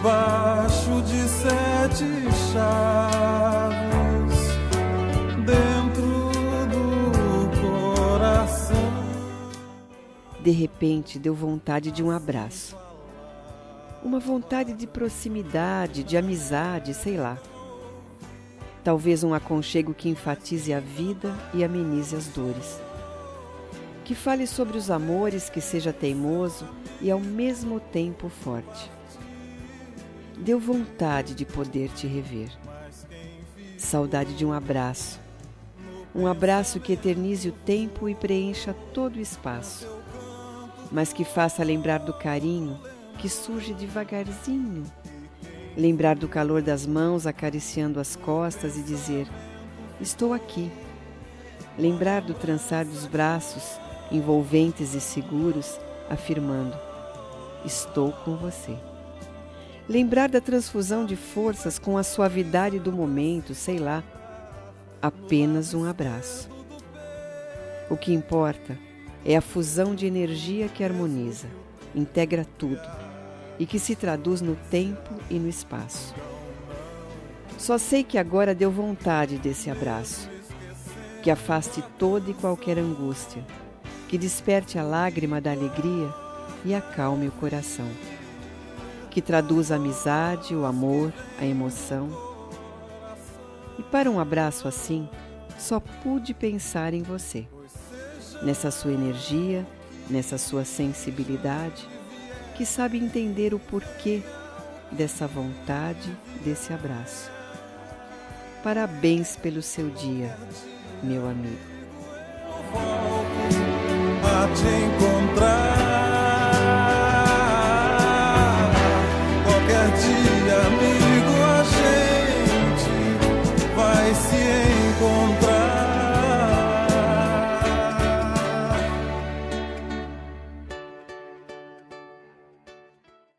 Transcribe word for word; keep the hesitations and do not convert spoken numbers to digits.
debaixo de sete chaves, dentro do coração. De repente deu vontade de um abraço. Uma vontade de proximidade, de amizade, sei lá. Talvez um aconchego que enfatize a vida e amenize as dores. Que fale sobre os amores, que seja teimoso e ao mesmo tempo forte. Deu vontade de poder te rever. Saudade de um abraço. Um abraço que eternize o tempo e preencha todo o espaço. Mas que faça lembrar do carinho que surge devagarzinho. Lembrar do calor das mãos acariciando as costas e dizer: estou aqui. Lembrar do trançar dos braços, envolventes e seguros, afirmando: estou com você. Lembrar da transfusão de forças com a suavidade do momento, sei lá, apenas um abraço. O que importa é a fusão de energia que harmoniza, integra tudo e que se traduz no tempo e no espaço. Só sei que agora deu vontade desse abraço, que afaste toda e qualquer angústia, que desperte a lágrima da alegria e acalme o coração, que traduza a amizade, o amor, a emoção. E para um abraço assim, só pude pensar em você, nessa sua energia, nessa sua sensibilidade, que sabe entender o porquê dessa vontade, desse abraço. Parabéns pelo seu dia, meu amigo.